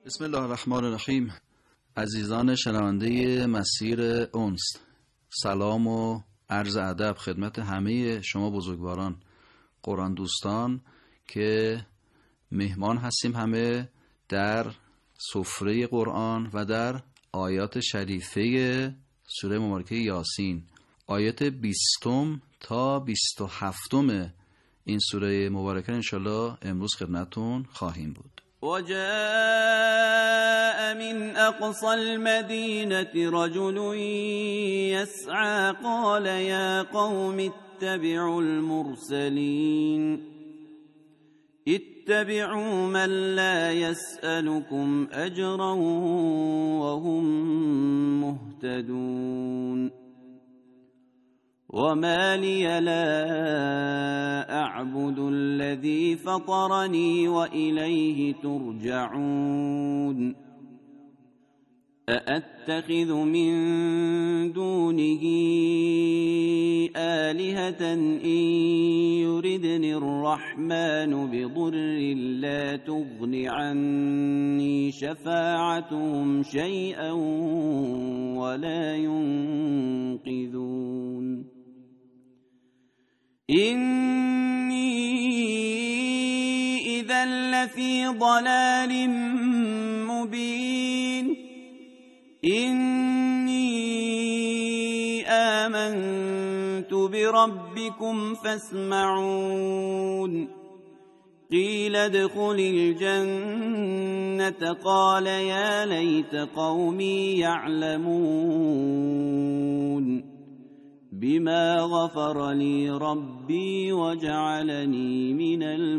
بسم الله الرحمن الرحیم. عزیزان شنونده مسیر انس، سلام و عرض ادب خدمت همه شما بزرگواران قرآن دوستان که مهمان هستیم همه در سفره قرآن و در آیات شریفه سوره مبارکه یاسین، آیات 20 تا 27 این سوره مبارکه انشالله امروز خدمتون خواهیم بود. وجاء من أقصى المدينة رجل يسعى قال يا قوم اتبعوا المرسلين اتبعوا من لا يسألكم أجرا وهم مهتدون وما لي لا أعبد الذي فطرني وإليه ترجعون أأتخذ من دونه آلهة إن يردني الرحمن بضر لا تغن عني شفاعتهم شيئا ولا ينقذون إني إذا لفي ضلال مبين إني آمنت بربكم فاسمعون قيل ادخل الجنة قال يا ليت قومي يعلمون بما غفر لي ربي وجعلني من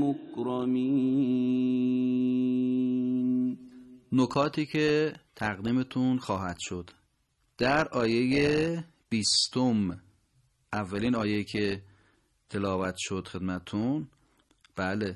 المكرمين. نکاتی که تقدیمتون خواهد شد در آیه 20، اولین آیه که تلاوت شد خدمتون. بله،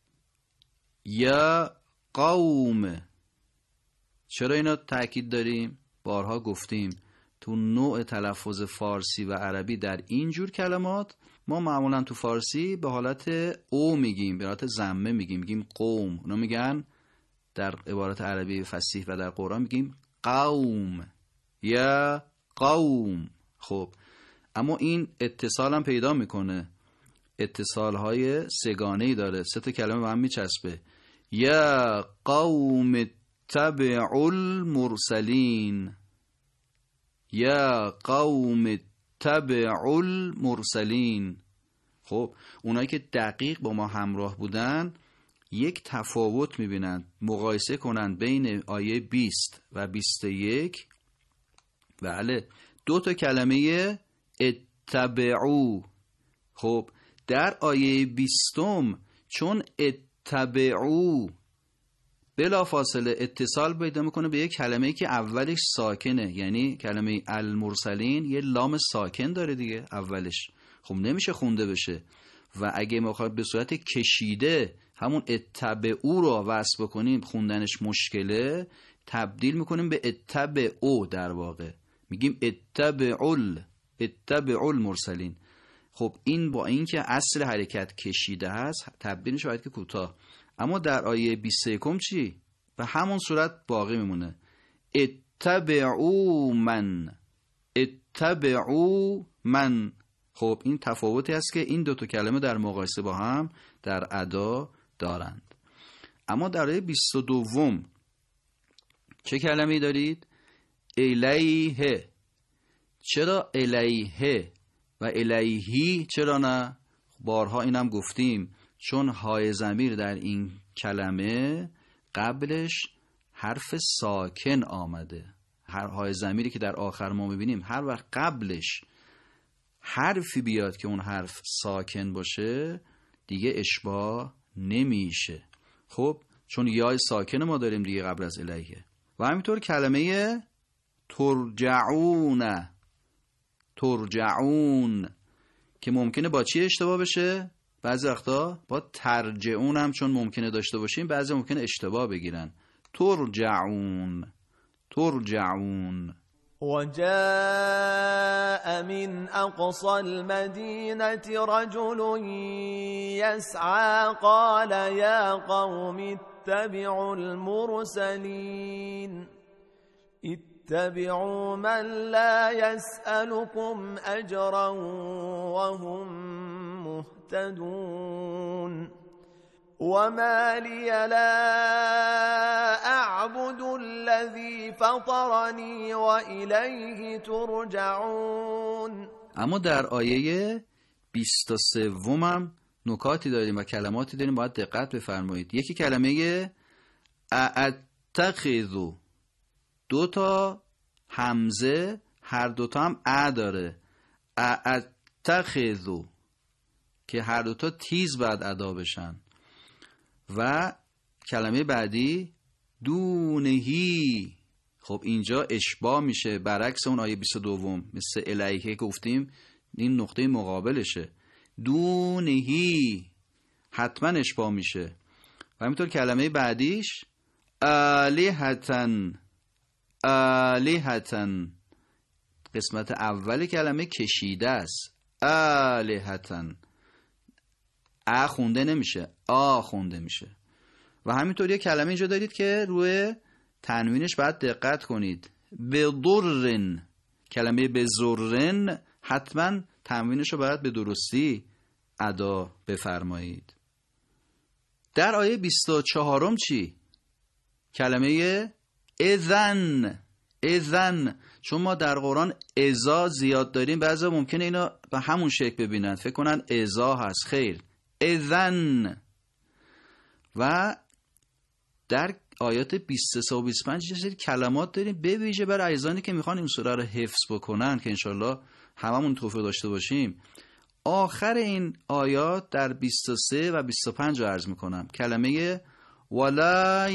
یا قوم. چرا اینا تأکید داریم؟ بارها گفتیم تو نوع تلفظ فارسی و عربی در این جور کلمات ما معمولا تو فارسی به حالت او میگیم، به حالت ضمه میگیم قوم. اونا میگن در عبارت عربی فصیح و در قرآن میگیم قوم یا قوم. خب اما این اتصال هم پیدا میکنه، اتصال های سگانه‌ای داره، 3 تا کلمه به هم میچسبه. یا قوم اتبعوا المرسلین، یا قوم اتبعوا المرسلین. خب اونایی که دقیق با ما همراه بودن یک تفاوت میبینن، مقایسه کنن بین آیه 20 و 21. بله، 2 تا کلمه اتبعو. خب در آیه 20 چون اتبعو بلا فاصله اتصال پیدا میکنه به یک کلمه‌ای که اولش ساکنه، یعنی کلمه المرسلین یه لام ساکن داره دیگه اولش، خب نمیشه خونده بشه. و اگه ما بخوایم به صورت کشیده همون اتبعو رو وصل بکنیم خوندنش مشکله، تبدیل میکنیم به اتبعو. در واقع میگیم اتبعوا المرسلین. خب این با این که اصل حرکت کشیده هست تبدیل میشه باید که کوتاه. اما در آیه 21 چی؟ به همون صورت باقی میمونه. اتبعوا من. خب این تفاوتی است که این 2 تا کلمه در مقایسه با هم در ادا دارند. اما در آیه 22 چه کلمه‌ای دارید؟ الیه. چرا الیه و الیهی چرا نه؟ بارها اینم گفتیم چون های ضمیر در این کلمه قبلش حرف ساکن آمده. هر های ضمیری که در آخر ما میبینیم هر وقت قبلش حرفی بیاد که اون حرف ساکن باشه دیگه اشباع نمیشه. خب چون یای ساکن ما داریم دیگه قبل از الیه. و همینطور کلمه ترجعون که ممکنه با چی اشتباه بشه؟ بعضی وقتا با ترجعون هم چون ممکنه داشته باشیم بعضی ممکنه اشتباه بگیرن. ترجعون. وجاء من أقصى المدينة رجل يسعى قال يا قوم اتبعوا المرسلين اتبعوا من لا يسألكم أجرا وهم مهتدون وما لي لا أعبد الذي فطرني وإليه ترجعون. اما در آیه 23 هم نکاتی داریم و کلماتی داریم باید دقت بفرمایید. یکی کلمه اتخذو، 2 تا همزه، هر 2 تا هم ا داره. اتخذو که هر 2 تا تیز باید ادا بشن. و کلمه بعدی دونهی، خب اینجا اشباع میشه برعکس اون آیه 22 مثل الیه گفتیم، این نقطه مقابلشه. دونهی حتما اشباع میشه. و همینطور کلمه بعدیش آلیهتن، آلیهتن قسمت اول کلمه کشیده است. آلیهتن ا خونده نمیشه، آ خونده میشه. و همینطور یه کلمه اینجا دارید که روی تنوینش باید دقت کنید. بضرن، کلمه بضرن حتما تنوینش رو باید به درستی ادا بفرمایید. در آیه 24 چی؟ کلمه اذن. اذن چون ما در قرآن ازا زیاد داریم، بعضا ممکنه اینا به همون شکل ببینن، فکر کنن ازا هست، خیر، اذن. و در آیات 23 و 25 چیزی کلمات داریم به ویژه برای عزیزانی که میخوان این سوره رو حفظ بکنن که انشالله هممون توفیق داشته باشیم. آخر این آیات در 23 و 25 رو عرض میکنم، کلمه ولا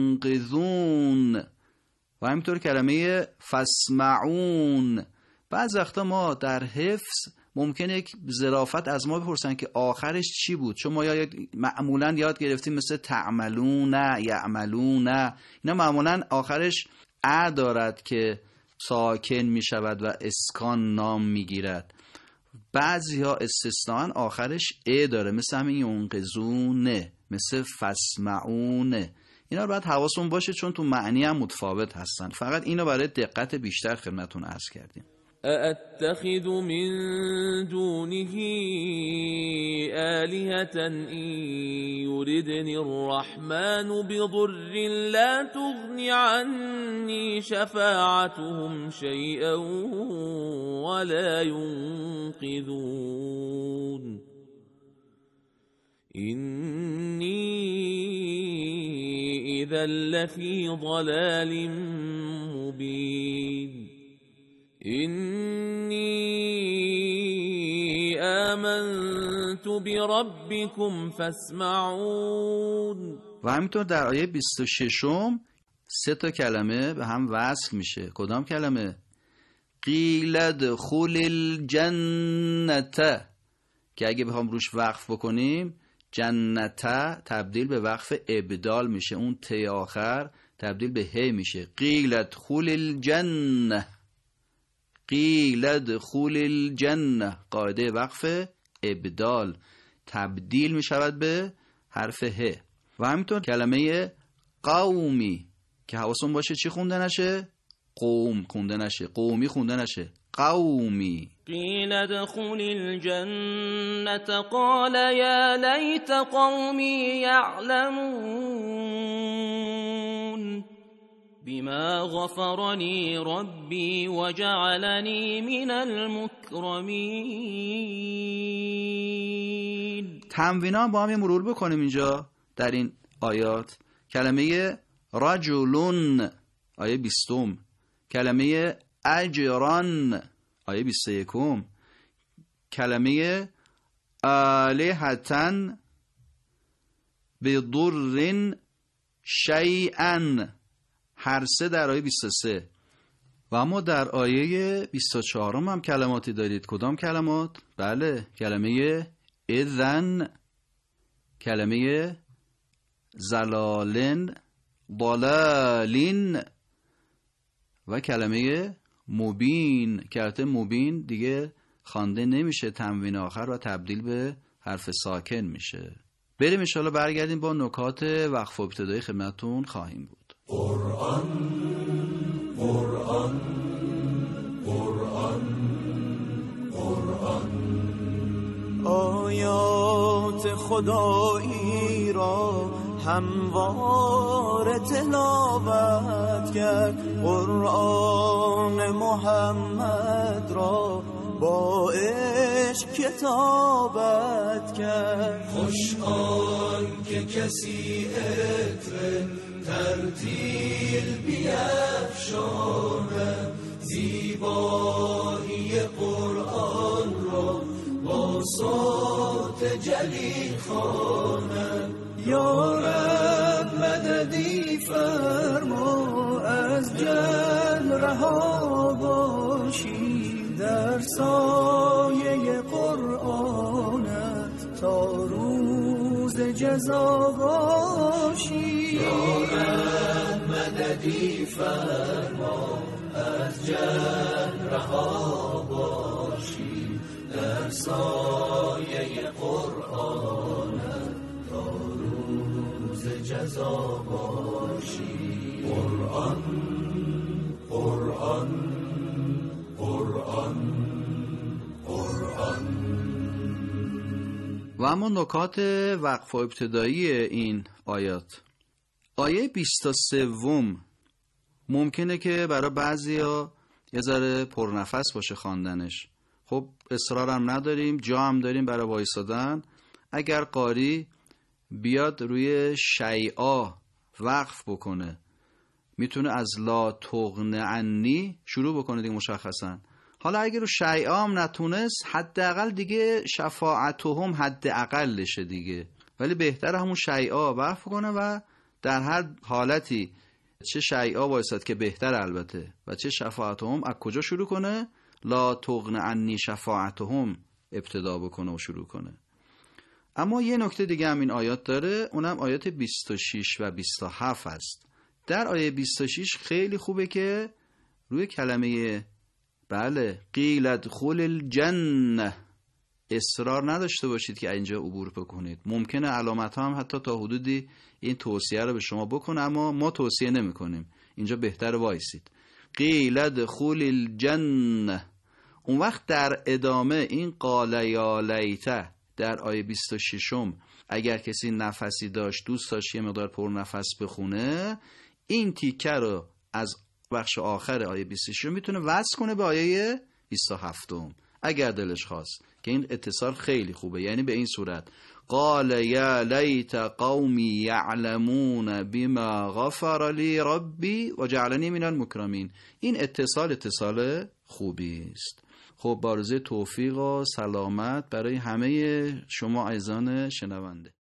ینقذون و همینطور کلمه فاسمعون. بعض وقتا ما در حفظ ممکنه یک ظرافت از ما بپرسن که آخرش چی بود، چون ما معمولا یاد گرفتیم مثل تعملون، یعملون، اینا معمولا آخرش ا دارد که ساکن می شود و اسکان نام می گیرد. بعضی ها استثنان آخرش ا داره، مثل همین ینقذونه، مثل فاسمعونه. اینا رو باید حواستون باشه چون تو معنی هم متفاوت هستن. فقط اینو برای دقت بیشتر خدمتتون عرض کردیم. أأتخذ من دونه آلهة إن يردني الرحمن بضر لا تغن عني شفاعتهم شيئا ولا ينقذون إني إذا لفي ضلال مبين إني آمنت بربكم فاسمعون. و همینطور در آیه 26 3 تا کلمه به هم وصل میشه. کدام کلمه؟ قیل ادخل الجنة، که اگه بخوام روش وقف بکنیم جنته تبدیل به وقف ابدال میشه، اون ت آخر تبدیل به ه میشه. قیل ادخل الجنة، قیل ادخل الجنة، قاعده وقف ابدال تبدیل می شود به حرف ه. و همینطور کلمه قومی که حواسون باشه چی خونده نشه؟ قوم خونده نشه، قومی خونده نشه، قومی. قیل ادخل الجنة قال یا لیت قومی یعلمون بما غفر لي ربي وجعلني من المكرمين. تنوینا با هم یه مرور بکنیم اینجا در این آیات. کلمه رجلون آیه 20، کلمه اجران آیه 21، کلمه آلهتن بضر شیئا هر 3 در آیه 23. و اما در آیه 24 هم کلماتی دارید. کدام کلمات؟ بله، کلمه اذن، کلمه زلالن، ضلالین و کلمه مبین که البته مبین دیگه خوانده نمیشه، تنوین آخر و تبدیل به حرف ساکن میشه. بریم ان شاءالله برگردیم با نکات وقف و ابتدایی خدمتتون خواهیم بود. قرآن قرآن قرآن قرآن آیات خدایی را هموار تلاوت کرد، قرآن محمد را با عشق کتابت کرد. خوش آن که کسی عطر ترتیل بیفشاند، زیبایی قرآن را با صوت جلیل خواند. یا رب مددی فرما، از جهل رها باشی، در سایه قرآنت تا روز جزا باشی. یا رب مددی فرما، از جهل رها باشی، در سایه قرآنت تا روز جزا باشی. قرآن قرآن قرآن قرآن. و اما نکات وقف و ابتدایی این آیات. آیه 23 ممکنه که برای بعضیا یه ذره پرنفس باشه خواندنش. خب اصرارم نداریم، جا هم داریم برای وایسادن. اگر قاری بیاد روی شیعا وقف بکنه، میتونه از لا تغن عنی شروع بکنه دیگه مشخصا. حالا اگر رو شیعا هم نتونست، حداقل دیگه شفاعتهم حداقلشه دیگه، ولی بهتره همون شیعا وقف کنه و در هر حالتی چه شیعا وایساد که بهتر البته و چه شفاعتهم از کجا شروع کنه؟ لا تغن عنی شفاعتهم ابتدا بکنه و شروع کنه. اما یه نکته دیگه هم این آیات داره، اونم آیات 26 و 27 است. در آیه 26 خیلی خوبه که روی کلمه قیل ادخل الجنه اصرار نداشته باشید که اینجا عبور بکنید. ممکنه علامت ها هم حتی تا حدودی این توصیه رو به شما بکنه، اما ما توصیه نمی کنیم. اینجا بهتر وایسید. قیل ادخل الجنه. اون وقت در ادامه این قال یا لیته در آیه 26 اگر کسی نفسی داشت، دوست داشت یه مقدار پر نفس بخونه، این تیکه رو از بخش آخر آیه 26 میتونه وصل کنه به آیه 27 اگر دلش خواست، که این اتصال خیلی خوبه. یعنی به این صورت قال یا لیت قومی یعلمون بما غفر لی ربی و جعلنی من المکرمین. این اتصال خوبی است. خب بارزه توفیق و سلامت برای همه شما عزیزان شنونده.